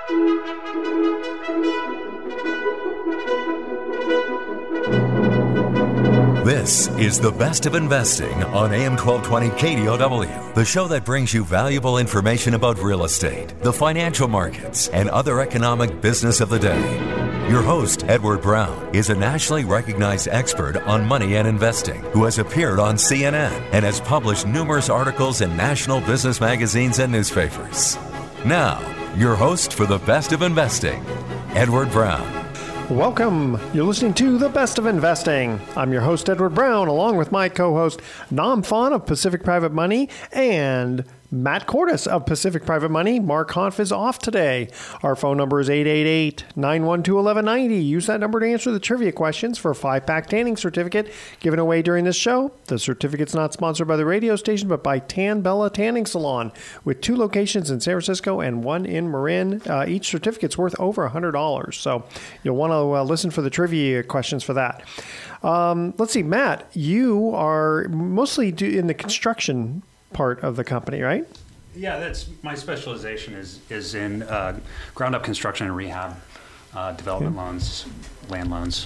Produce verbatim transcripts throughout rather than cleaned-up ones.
This is The Best of Investing on A M twelve twenty K D O W, the show that brings you valuable information about real estate, the financial markets, and other economic business of the day. Your host, Edward Brown, is a nationally recognized expert on money and investing who has appeared on C N N and has published numerous articles in national business magazines and newspapers. Now, your host for The Best of Investing, Edward Brown. Welcome. You're listening to The Best of Investing. I'm your host, Edward Brown, along with my co-host, Nam Phan of Pacific Private Money and Matt Cordes of Pacific Private Money. Mark Hanf is off today. Our phone number is eight eight eight, nine one two, one one nine zero. Use that number to answer the trivia questions for a five-pack tanning certificate given away during this show. The certificate's not sponsored by the radio station, but by Tan Bella Tanning Salon, with two locations in San Francisco and one in Marin. Uh, each certificate's worth over one hundred dollars, so you'll want to uh, listen for the trivia questions for that. Um, let's see, Matt, you are mostly do in the construction part of the company, right? Yeah, that's my specialization is is in uh, ground up construction and rehab, uh, development okay. loans, land loans.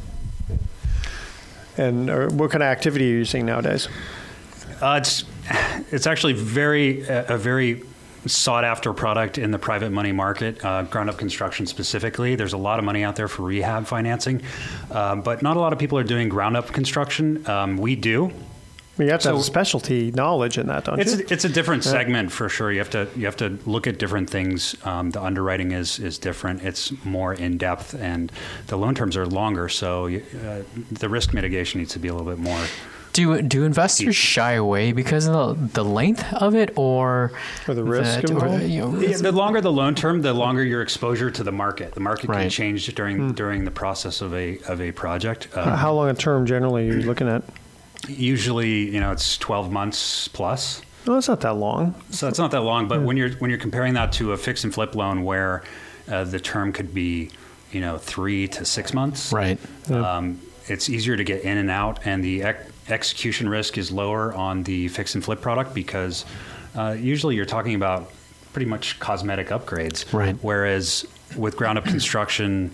And uh, what kind of activity are you seeing nowadays? Uh, it's it's actually very a, a very sought after product in the private money market, uh, ground up construction specifically. There's a lot of money out there for rehab financing, uh, but not a lot of people are doing ground up construction. Um, we do. You have to so, have specialty knowledge in that, don't it's you? A, it's a different yeah. segment for sure. You have to you have to look at different things. Um, the underwriting is is different. It's more in depth, and the loan terms are longer. So you, uh, the risk mitigation needs to be a little bit more. Do do investors shy away because of the, the length of it, or or the risk? That, or, you know, yeah, the longer the loan term, the longer your exposure to the market. The market right. can change during mm. during the process of a of a project. Um, How long a term generally are you looking at? Usually, you know, it's twelve months plus. No, it's not that long. So it's not that long, but yeah. when you're when you're comparing that to a fix and flip loan where uh, the term could be, you know, three to six months, right? Yeah. Um, it's easier to get in and out, and the ec- execution risk is lower on the fix and flip product because uh, usually you're talking about pretty much cosmetic upgrades, right? Whereas with ground up construction,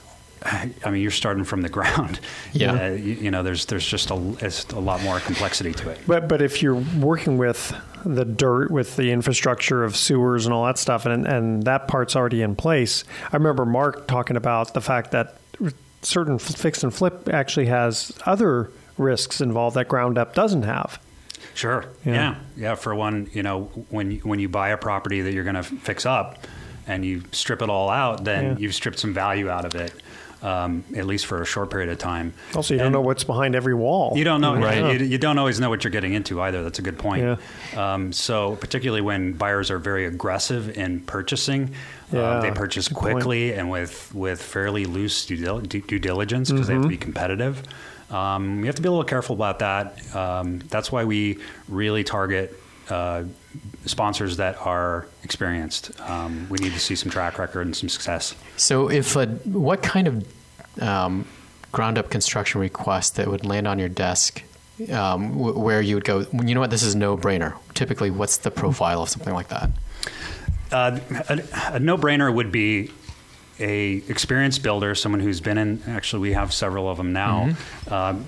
I mean, you're starting from the ground. Yeah. Uh, you, you know, there's there's just a, it's a lot more complexity to it. But but if you're working with the dirt, with the infrastructure of sewers and all that stuff, and and that part's already in place. I remember Mark talking about the fact that certain fix and flip actually has other risks involved that ground up doesn't have. Sure. Yeah. Yeah. Yeah. For one, you know, when you, when you buy a property that you're going to fix up and you strip it all out, then yeah. you've stripped some value out of it. Um, at least for a short period of time. Also, you and don't know what's behind every wall. You don't know, right? You, you don't always know what you're getting into either. That's a good point. Yeah. Um, so, particularly when buyers are very aggressive in purchasing, yeah, uh, they purchase quickly point. and with with fairly loose due, dil- due diligence because mm-hmm. they have to be competitive. Um, you have to be a little careful about that. Um, that's why we really target uh, sponsors that are experienced. Um, we need to see some track record and some success. So if a, what kind of um, ground up construction request that would land on your desk um, w- where you would go, you know what, this is no brainer. Typically, what's the profile of something like that? Uh, a, a no-brainer would be a experienced builder, someone who's been in, actually we have several of them now, mm-hmm. um,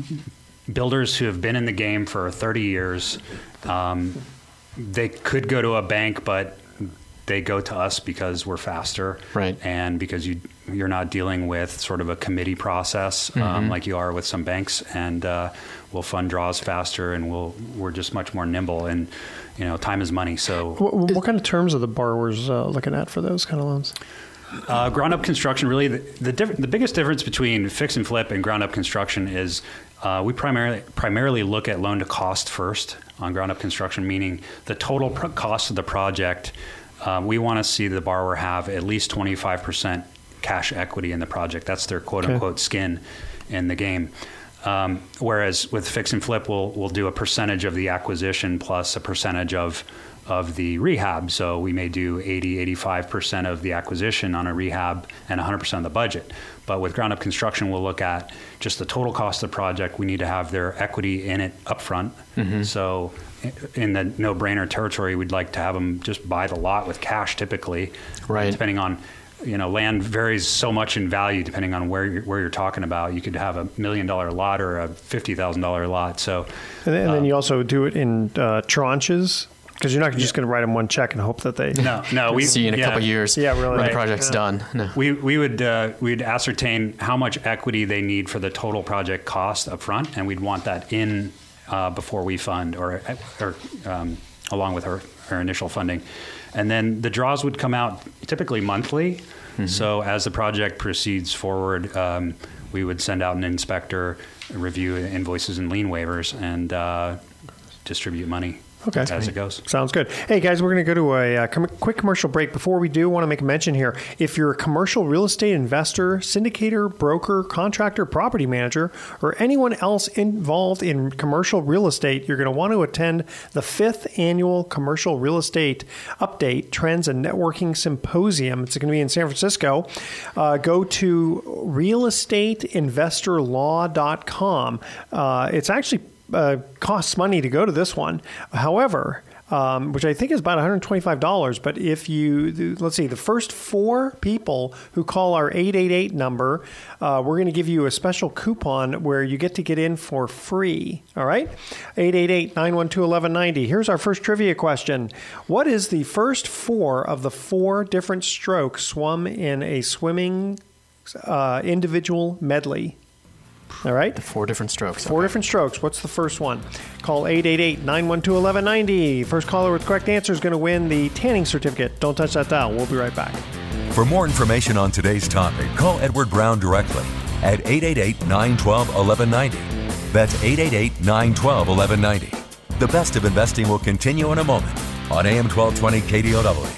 builders who have been in the game for thirty years. Um, they could go to a bank, but they go to us because we're faster, right? And because you you're not dealing with sort of a committee process mm-hmm. um, like you are with some banks, and uh, we'll fund draws faster, and we'll we're just much more nimble, and you know time is money. So, what, what kind of terms are the borrowers uh, looking at for those kind of loans? Uh, ground up construction, really, the the, diff- the biggest difference between fix and flip and ground up construction is uh, we primarily primarily look at loan to cost first on ground up construction, meaning the total pro- cost of the project. Um, we want to see the borrower have at least twenty-five percent cash equity in the project. That's their quote okay. unquote skin in the game. Um, whereas with fix and flip, we'll we'll do a percentage of the acquisition plus a percentage of of the rehab. So we may do eighty, eighty-five percent of the acquisition on a rehab and one hundred percent of the budget. But with ground up construction, we'll look at just the total cost of the project. We need to have their equity in it upfront. Mm-hmm. So in the no-brainer territory, we'd like to have them just buy the lot with cash typically, right? Depending on, you know, land varies so much in value depending on where you're, where you're talking about. You could have a million dollar lot or a fifty thousand dollar lot. So, and then, and then um, you also do it in uh, tranches. Because you're not just going to write them one check and hope that they no no we see you in a yeah, couple of years yeah really when right. the project's yeah. done. No. We we would uh, we'd ascertain how much equity they need for the total project cost up front, and we'd want that in uh, before we fund or or um, along with our, our initial funding, and then the draws would come out typically monthly. Mm-hmm. So as the project proceeds forward, um, we would send out an inspector, review invoices and lien waivers, and uh, distribute money. Okay. As it goes. Sounds good. Hey, guys, we're going to go to a uh, com- quick commercial break. Before we do, I want to make a mention here. If you're a commercial real estate investor, syndicator, broker, contractor, property manager, or anyone else involved in commercial real estate, you're going to want to attend the fifth annual Commercial Real Estate Update Trends and Networking Symposium. It's going to be in San Francisco. Uh, go to real estate investor law dot com. Uh, it's actually Uh, costs money to go to this one. However, um, which I think is about one hundred twenty-five dollars. But if you, let's see, the first four people who call our eight eight eight number, uh, we're going to give you a special coupon where you get to get in for free. All right? eight eight eight, nine one two, one one nine zero. Here's our first trivia question. What is the first four of the four different strokes swum in a swimming uh, individual medley? All right. The four different strokes. Four okay. different strokes. What's the first one? Call eight eight eight, nine one two, one one nine zero. First caller with the correct answer is going to win the tanning certificate. Don't touch that dial. We'll be right back. For more information on today's topic, call Edward Brown directly at eight eight eight, nine one two, one one nine zero. That's eight eight eight, nine one two, one one nine zero. The best of investing will continue in a moment on A M twelve twenty K D O W.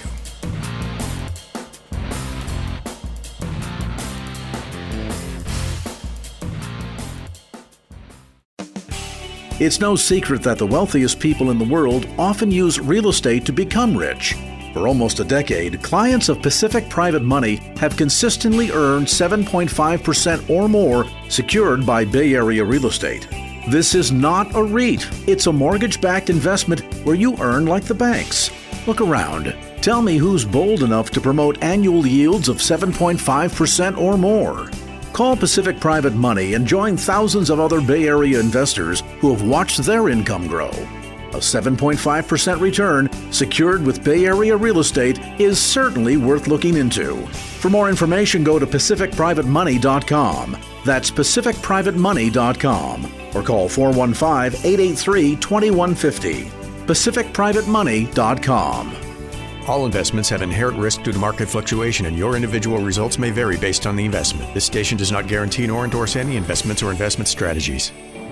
It's no secret that the wealthiest people in the world often use real estate to become rich. For almost a decade, clients of Pacific Private Money have consistently earned seven point five percent or more secured by Bay Area real estate. This is not a REIT. It's a mortgage-backed investment where you earn like the banks. Look around. Tell me who's bold enough to promote annual yields of seven point five percent or more. Call Pacific Private Money and join thousands of other Bay Area investors who have watched their income grow. A seven point five percent return secured with Bay Area real estate is certainly worth looking into. For more information, go to pacific private money dot com. That's pacific private money dot com. Or call four one five, eight eight three, two one five zero. pacific private money dot com. All investments have inherent risk due to market fluctuation, and your individual results may vary based on the investment. This station does not guarantee nor endorse any investments or investment strategies.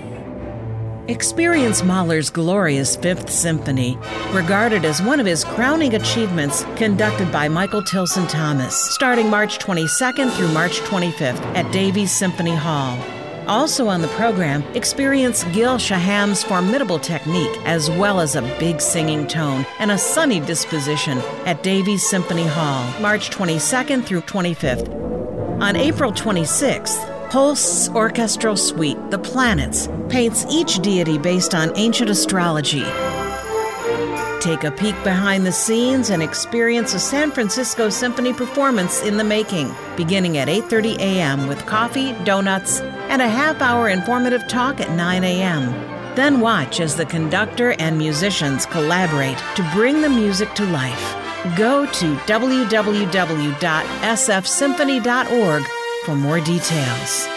Experience Mahler's glorious Fifth Symphony, regarded as one of his crowning achievements, conducted by Michael Tilson Thomas, starting March twenty-second through March twenty-fifth at Davies Symphony Hall. Also on the program, experience Gil Shaham's formidable technique, as well as a big singing tone and a sunny disposition at Davies Symphony Hall, March twenty-second through twenty-fifth. On April twenty-sixth, Holst's orchestral suite, The Planets, paints each deity based on ancient astrology. Take a peek behind the scenes and experience a San Francisco Symphony performance in the making, beginning at eight thirty a.m. with coffee, donuts, and a half-hour informative talk at nine a.m. Then watch as the conductor and musicians collaborate to bring the music to life. Go to w w w dot s f symphony dot org for more details.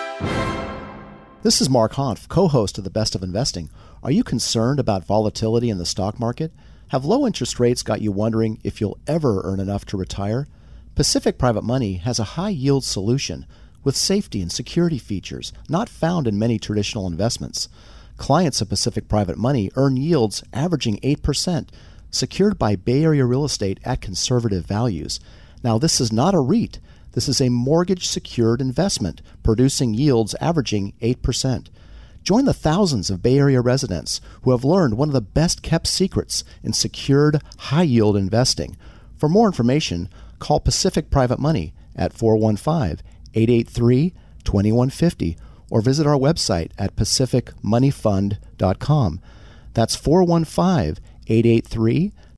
This is Mark Hanf, co-host of The Best of Investing. Are you concerned about volatility in the stock market? Have low interest rates got you wondering if you'll ever earn enough to retire? Pacific Private Money has a high-yield solution with safety and security features not found in many traditional investments. Clients of Pacific Private Money earn yields averaging eight percent, secured by Bay Area real estate at conservative values. Now, this is not a REIT. This is a mortgage-secured investment producing yields averaging eight percent. Join the thousands of Bay Area residents who have learned one of the best-kept secrets in secured, high-yield investing. For more information, call Pacific Private Money at four one five, eight eight three, two one five zero or visit our website at pacific money fund dot com. That's four one five, eight eight three,